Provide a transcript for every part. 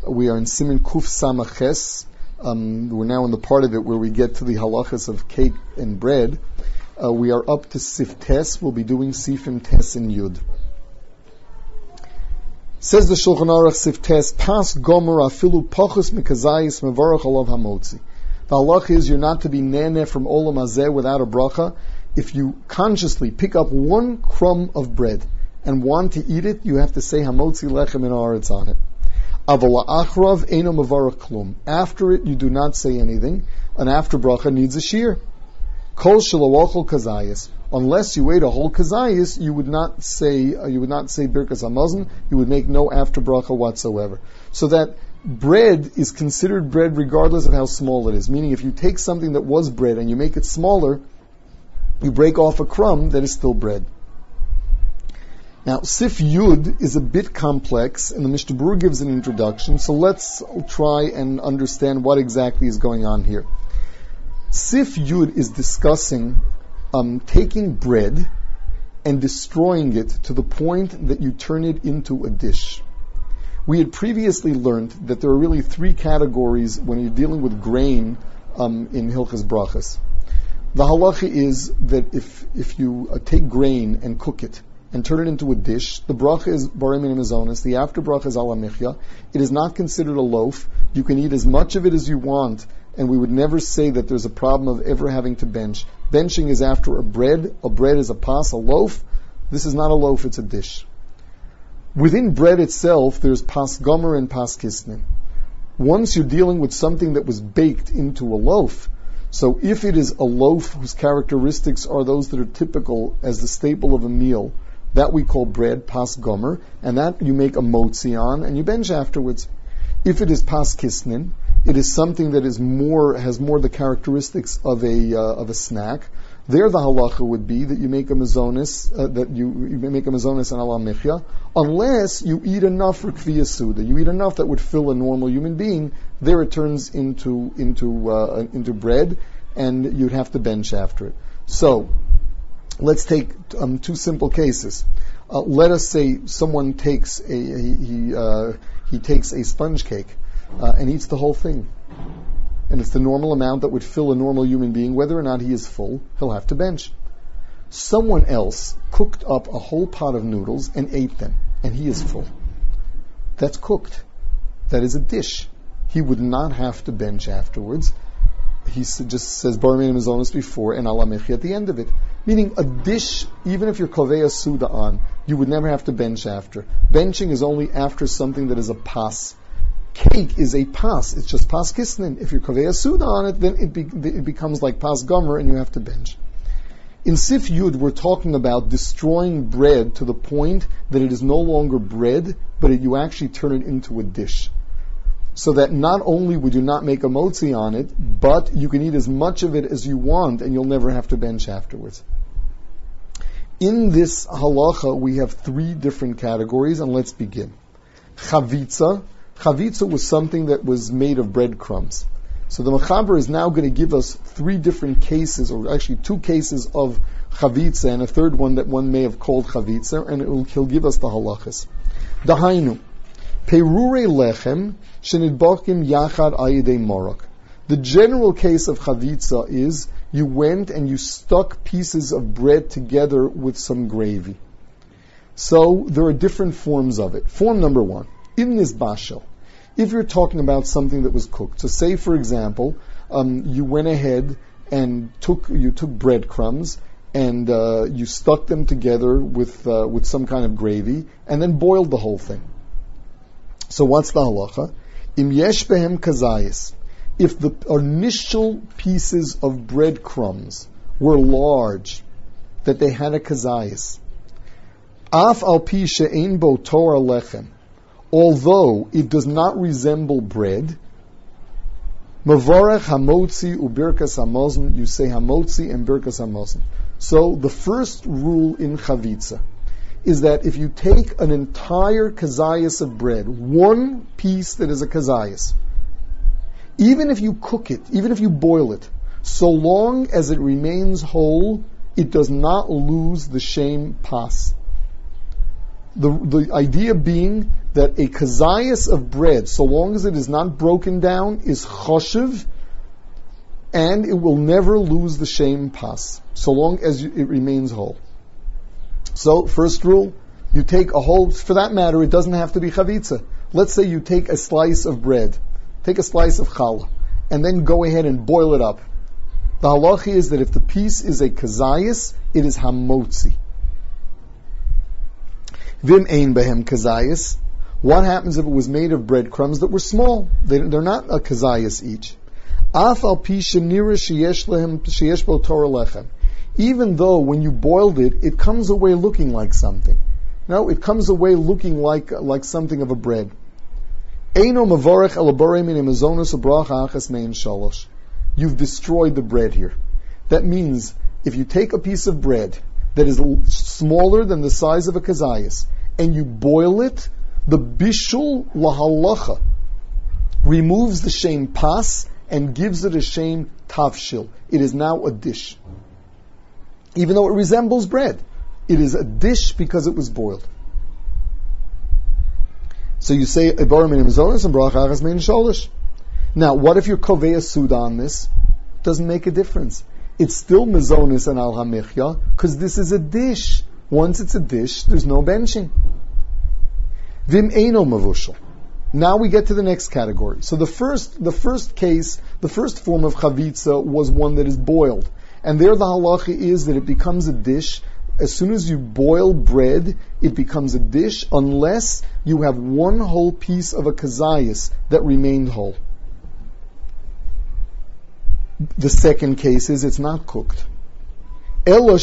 We are in Siman Kuf Samaches. We're now in the part of it where we get to the halachas of cake and bread. We are up to Sif Tes. We'll be doing Sifim Tes and Yud. Says the Shulchan Aruch Sif Tes, Pas Gomer Afilu Pachus Mikazayis Mevarach Alav Hamotzi. The halach is you're not to be nene from Olam Hazeh without a bracha. If you consciously pick up one crumb of bread and want to eat it, you have to say Hamotzi Lechem in Aretz on it. Aval Achrav Eino Mevarach Klum. After it, you do not say anything. An after bracha needs a shear. Kol Shelo Kazayis. Unless you ate a whole kazayis, you would not say Birkas Hamazon. You would make no after bracha whatsoever. So that bread is considered bread regardless of how small it is. Meaning, if you take something that was bread and you make it smaller, you break off a crumb that is still bread. Now, Sif Yud is a bit complex, and the Mishnah Berurah gives an introduction. So let's try and understand what exactly is going on here. Sif Yud is discussing taking bread and destroying it to the point that you turn it into a dish. We had previously learned that there are really three categories when you're dealing with grain in Hilchas Brachas. The halacha is that if you take grain and cook it and turn it into a dish, the bracha is Borei Min Mazonos, the after bracha is Ala Michya. It is not considered a loaf. You can eat as much of it as you want, and we would never say that there's a problem of ever having to bench. Benching is after a bread. A bread is a pas, a loaf. This is not a loaf, it's a dish. Within bread itself, there's pas gomer and pas kisnin. Once you're dealing with something that was baked into a loaf, so if it is a loaf whose characteristics are those that are typical as the staple of a meal, that we call bread, pas gomer, and that you make a motzi on, and you bench afterwards. If it is pas kisnin, it is something that has more the characteristics of a snack. There, the halacha would be that you make a mazonis, and ala michya, unless you eat enough for kviya suda. You eat enough that would fill a normal human being. There, it turns into bread, and you'd have to bench after it. So, let's take two simple cases. Let us say someone takes he takes a sponge cake and eats the whole thing. And it's the normal amount that would fill a normal human being. Whether or not he is full, he'll have to bench. Someone else cooked up a whole pot of noodles and ate them, and he is full. That's cooked. That is a dish. He would not have to bench afterwards. He just says Borei Min Mazonos before and Ala Michya at the end of it. Meaning a dish, even if you're Kovea Suda on, you would never have to bench after. Benching is only after something that is a pas. Cake is a pas. It's just pas kisnin. If you're Kovea Suda on it, then it becomes like pas gomer and you have to bench. In Sif Yud, we're talking about destroying bread to the point that it is no longer bread, but you actually turn it into a dish. So that not only would you not make a motzi on it, but you can eat as much of it as you want and you'll never have to bench afterwards. In this halacha, we have three different categories, and let's begin. Chavitza. Chavitza was something that was made of breadcrumbs. So the Mechaber is now going to give us three different cases, or actually two cases of chavitza, and a third one that one may have called chavitza, and he'll give us the halachas. Dahainu. Perure lechem shenidbakim yachad ayidei morok. The general case of chavitza is you went and you stuck pieces of bread together with some gravy. So there are different forms of it. Form number one, in this bashel. If you're talking about something that was cooked, so say for example, you went ahead and took breadcrumbs and you stuck them together with some kind of gravy and then boiled the whole thing. So what's the halacha? Im yesh behem kazayis. If the initial pieces of breadcrumbs were large, that they had a kazayis, af al pi she'ein bo torah lechem, although it does not resemble bread, mavarech hamotzi ubirkas hamazon, you say hamotzi and birkas hamazon. So the first rule in chavitza is that if you take an entire kazayas of bread, one piece that is a kazayas, even if you cook it, even if you boil it, so long as it remains whole, it does not lose the shem pas. The idea being that a kazayas of bread, so long as it is not broken down, is choshev, and it will never lose the shem pas, so long as it remains whole. So, first rule, you take a whole, for that matter, it doesn't have to be chavitza. Let's say you take a slice of bread, take a slice of challah, and then go ahead and boil it up. The halacha is that if the piece is a kazayas, it is hamotzi. Vim ein behem kazayas. What happens if it was made of breadcrumbs that were small? They're not a kazayas each. Af al pi shenira sheyesh bo Torah lechem. Even though when you boiled it, it comes away looking like something. No, it comes away looking like something of a bread. Eino mavorech el borei min mazonos ubracha achas mein shalosh. You've destroyed the bread here. That means if you take a piece of bread that is smaller than the size of a kazayas and you boil it, the bishul lahalacha removes the shem pas and gives it a shem tavshil. It is now a dish. Even though it resembles bread, it is a dish because it was boiled. So you say Ibarim in Amazonas and Bracha Achas Mein Sholish. Now, what if you're Kovei Suda on this? Doesn't make a difference. It's still Mazonis and Al Hamichya because this is a dish. Once it's a dish, there's no benching. Vim Eino Mavushal. Now we get to the next category. So the first case, the first form of chavitza was one that is boiled. And there the halacha is that it becomes a dish. As soon as you boil bread, it becomes a dish unless you have one whole piece of a kazayas that remained whole. The second case is it's not cooked. You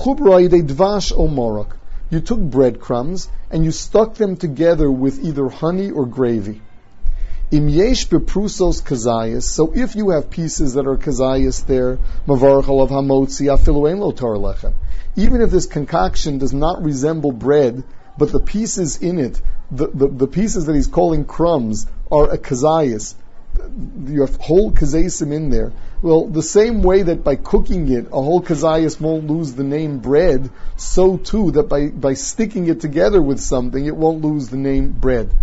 took breadcrumbs and you stuck them together with either honey or gravy. Im yesh beprusos kazayas. So if you have pieces that are kazayas there, mavarach alav hamotzi afilu ein lo Torah lechem. Even if this concoction does not resemble bread, but the pieces in it, the pieces that he's calling crumbs, are a kazayas. You have whole kazayasim in there. Well, the same way that by cooking it, a whole kazayas won't lose the name bread, so too that by sticking it together with something, it won't lose the name bread.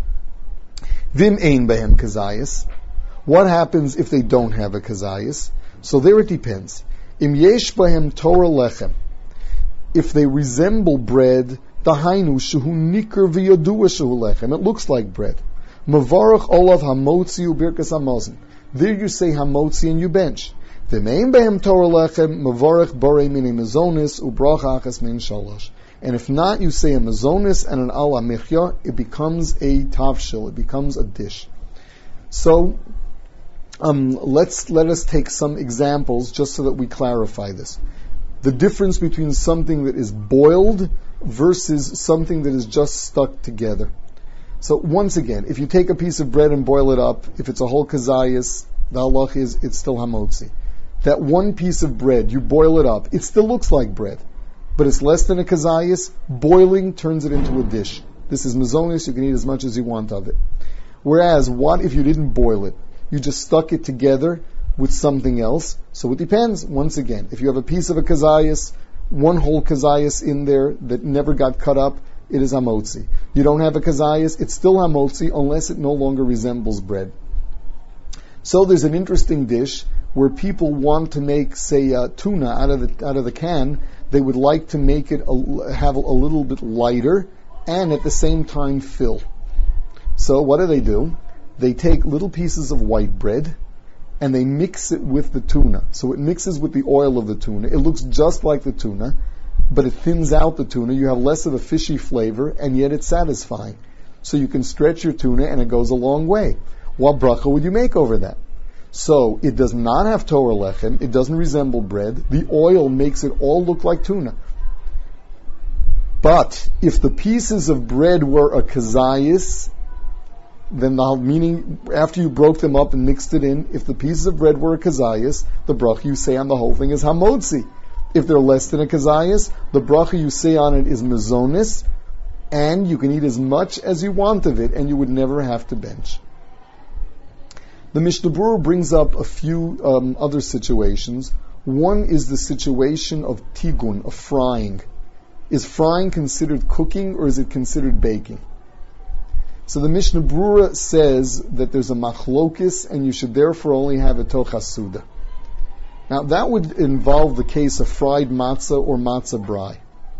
Vim ein behem kazayas. What happens if they don't have a kazayas? So there it depends. Im yesh behem Torah lechem. If they resemble bread, dahainu shehu nikar v'yodua shehu lechem. It looks like bread. Mavarach olav hamotzi ubirkas hamazon. There you say hamotzi and you bench. Vim ein behem Torah lechem mavarach borei mini mazonis ubracha achas min shalosh. And if not, you say a mazonis and an al amichya, it becomes a tavshil, it becomes a dish. So, let us take some examples just so that we clarify this. The difference between something that is boiled versus something that is just stuck together. So once again, if you take a piece of bread and boil it up, if it's a whole kazayas, the halach is it's still hamotzi. That one piece of bread, you boil it up, it still looks like bread, but it's less than a kazayas. Boiling turns it into a dish. This is mazonis, you can eat as much as you want of it. Whereas, what if you didn't boil it? You just stuck it together with something else. So it depends. Once again, if you have a piece of a kazayas, one whole kazayas in there that never got cut up, it is hamotzi. You don't have a kazayas, it's still hamotzi unless it no longer resembles bread. So there's an interesting dish where people want to make, say, tuna out of the can. They would like to make it have a little bit lighter and at the same time fill. So what do? They take little pieces of white bread and they mix it with the tuna. So it mixes with the oil of the tuna. It looks just like the tuna, but it thins out the tuna. You have less of a fishy flavor, and yet it's satisfying. So you can stretch your tuna, and it goes a long way. What bracha would you make over that? So it does not have Torah lechem. It doesn't resemble bread. The oil makes it all look like tuna. But if the pieces of bread were a kazayas, then meaning after you broke them up and mixed it in, if the pieces of bread were a kazayas, the bracha you say on the whole thing is hamotzi. If they're less than a kazayas, the bracha you say on it is mazonis, and you can eat as much as you want of it, and you would never have to bench. The Mishnah Berurah brings up a few other situations. One is the situation of tigun, of frying. Is frying considered cooking or is it considered baking? So the Mishnah Brura says that there's a machlokis and you should therefore only have a tochas suda. Now that would involve the case of fried matzah or matzah brai.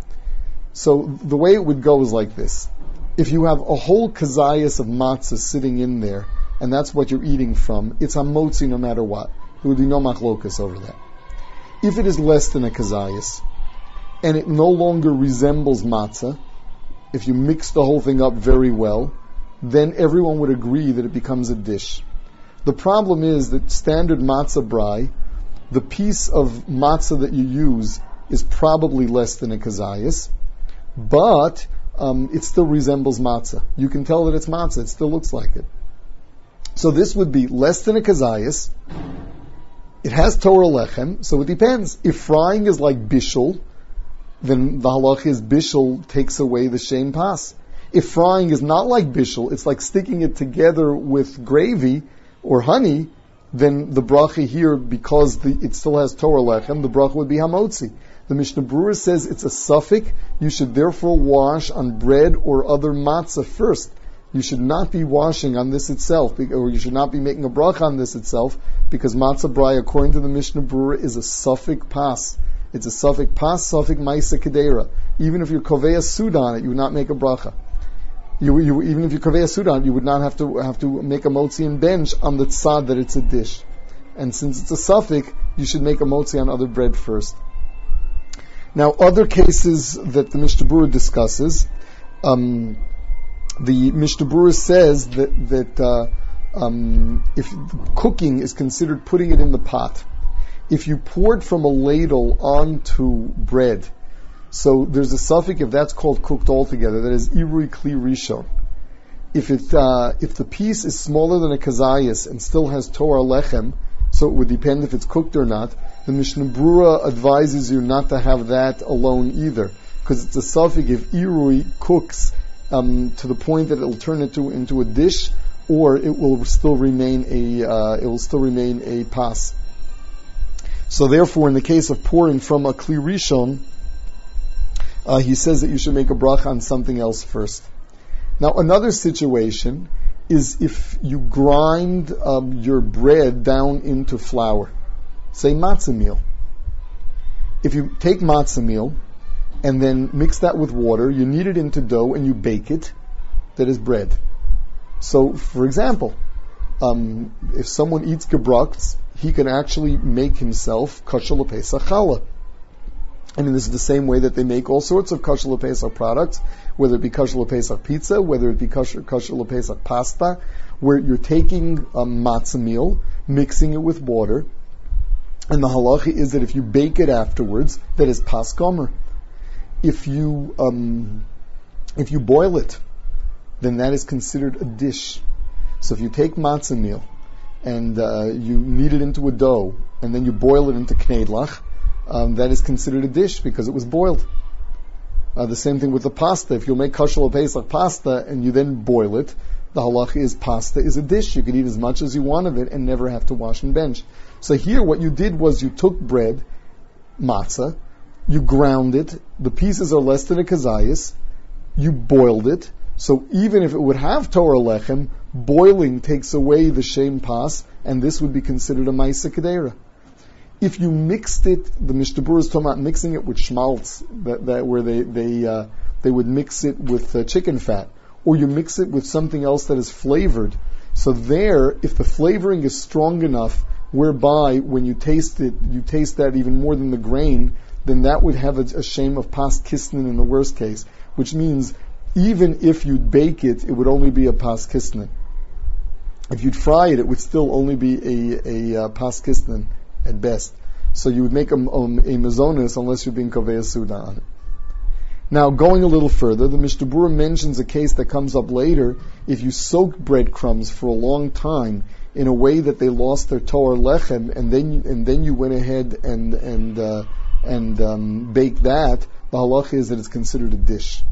So the way it would go is like this. If you have a whole kazayas of matzah sitting in there, and that's what you're eating from, it's hamotzi no matter what. There would be no machlokas over that. If it is less than a kazayas, and it no longer resembles matzah, if you mix the whole thing up very well, then everyone would agree that it becomes a dish. The problem is that standard matzah brai, the piece of matzah that you use is probably less than a kazayas, but it still resembles matzah. You can tell that it's matzah, it still looks like it. So this would be less than a kazayas. It has Torah lechem, so it depends. If frying is like bishul, then the halach is bishul takes away the shem pas. If frying is not like bishul, it's like sticking it together with gravy or honey, then the bracha here, because it still has Torah lechem, the bracha would be hamotzi. The Mishnah Brura says it's a suffix. You should therefore wash on bread or other matzah first. You should not be washing on this itself, or you should not be making a bracha on this itself, because matzah brai, according to the Mishnah Brura, is a suffix pas. It's a suffix pas, suffix maisa kedera. Even if you're kovea suda on it, you would not make a bracha. Even if you're kovea suda on it, you would not have to make a motzi and bench on the tzad that it's a dish. And since it's a suffix, you should make a motzi on other bread first. Now, other cases that the Mishnah Brura discusses, the Mishnah Brura says that if cooking is considered putting it in the pot, if you pour it from a ladle onto bread, so there's a suffix if that's called cooked altogether, that is irui kli rishon. If the piece is smaller than a kazayas and still has Torah lechem, so it would depend if it's cooked or not, the Mishnah Brura advises you not to have that alone either, because it's a suffix if irui cooks to the point that it will turn it into a dish, or it will still remain a pas. So therefore, in the case of pouring from a kli rishon, he says that you should make a bracha on something else first. Now, another situation is if you grind your bread down into flour, say matzah meal. If you take matzah meal and then mix that with water, you knead it into dough and you bake it, that is bread. So, for example, if someone eats gebrocks, he can actually make himself kosher l'pesach challah. I mean, this is the same way that they make all sorts of kosher l'pesach products, whether it be kosher l'pesach pizza, whether it be kosher l'pesach pasta, where you're taking matzah meal, mixing it with water, and the halacha is that if you bake it afterwards, that is pas gomer. If you boil it, then that is considered a dish. So if you take matzah meal and you knead it into a dough, and then you boil it into kneidlach, that is considered a dish because it was boiled. The same thing with the pasta. If you'll make kosher l'pesach pasta and you then boil it, the halacha is pasta is a dish. You can eat as much as you want of it and never have to wash and bench. So here what you did was you took bread, matzah, you ground it, the pieces are less than a kazayas, you boiled it, so even if it would have Torah lechem, boiling takes away the shem pas, and this would be considered a maisa kedera. If you mixed it, the Mishnah Brura is talking about mixing it with schmaltz, that where they would mix it with chicken fat, or you mix it with something else that is flavored. So there, if the flavoring is strong enough, whereby when you taste it, you taste that even more than the grain, then that would have a shame of pas kisnin in the worst case, which means even if you'd bake it, it would only be a pas kisnin. If you'd fry it, it would still only be a pas kisnin at best. So you would make a mazonis unless you're being kovea suda on it. Now, going a little further, the Mishnah Brura mentions a case that comes up later. If you soak breadcrumbs for a long time in a way that they lost their Torah lechem, and then you went ahead and baked that, the halacha is that it's considered a dish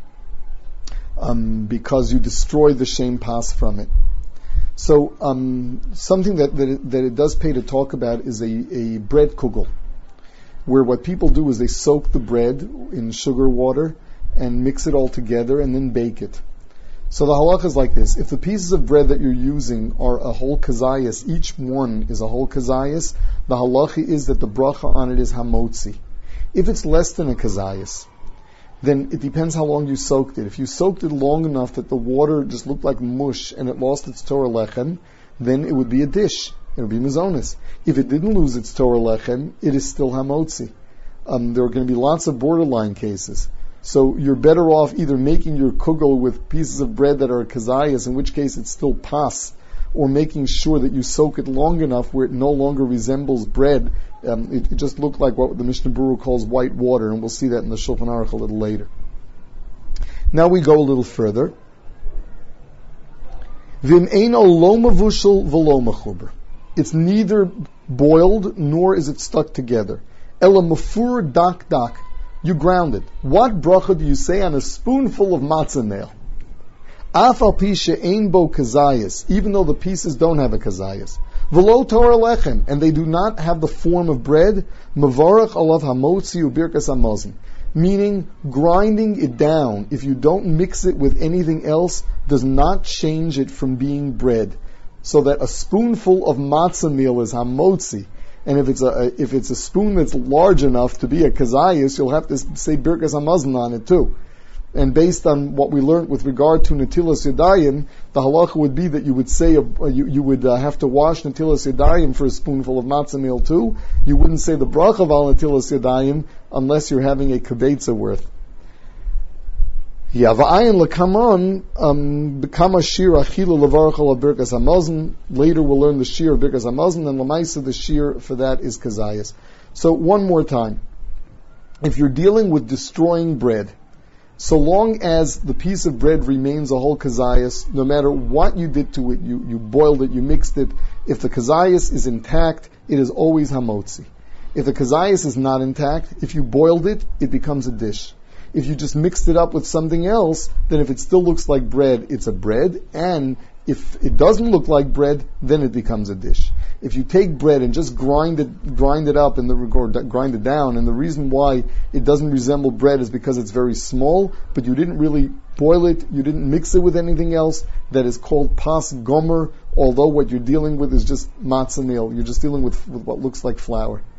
because you destroy the shem pas from it. So something that it does pay to talk about is a bread kugel. where what people do is they soak the bread in sugar water and mix it all together and then bake it. So the halacha is like this. If the pieces of bread that you're using are a whole kazayas, each one is a whole kazayas, the halacha is that the bracha on it is hamotzi. If it's less than a kazayas, then it depends how long you soaked it. If you soaked it long enough that the water just looked like mush and it lost its Torah lechem, then it would be a dish. It would be mizonis. If it didn't lose its Torah lechem, it is still hamotzi. There are going to be lots of borderline cases. So you're better off either making your kugel with pieces of bread that are kazayas, in which case it's still pas, or making sure that you soak it long enough where it no longer resembles bread. It just looked like what the Mishnah Berurah calls white water, and we'll see that in the Shulchan Aruch a little later. Now we go a little further. Vim eino lo mavushel v'lo mechuber. It's neither boiled nor is it stuck together. Ela mafur dak dak. You ground it. What bracha do you say on a spoonful of matzah meal? Af al pi she'ein bo kazayas, even though the pieces don't have a kazayas. V'lo Torah lechem, and they do not have the form of bread. Mevarach alav hamotzi ubirkas hamazon. Meaning, grinding it down, if you don't mix it with anything else, does not change it from being bread. So that a spoonful of matzah meal is hamotzi. And if it's a spoon that's large enough to be a kazayas, you'll have to say birkas hamazon on it too. And based on what we learned with regard to netilas yadayim, the halacha would be that you would say you would have to wash netilas yadayim for a spoonful of matzah meal too. You wouldn't say the bracha of al netilas yadayim unless you're having a kibetza worth. Yava'ayin lekaman bekama shir achilu levarach al birkas hamazon. Later we'll learn the shir of birkas hamazon, and lemaisa the shir for that is kazayas. So one more time, if you're dealing with destroying bread, so long as the piece of bread remains a whole kazayas, no matter what you did to it, you boiled it, you mixed it, if the kazayas is intact, it is always hamotzi. If the kazayas is not intact, if you boiled it, it becomes a dish. If you just mixed it up with something else, then if it still looks like bread, it's a bread, and if it doesn't look like bread, then it becomes a dish. If you take bread and just grind it up or grind it down, and the reason why it doesn't resemble bread is because it's very small, but you didn't really boil it, you didn't mix it with anything else, that is called pas gomer, although what you're dealing with is just matzah meal. You're just dealing with what looks like flour.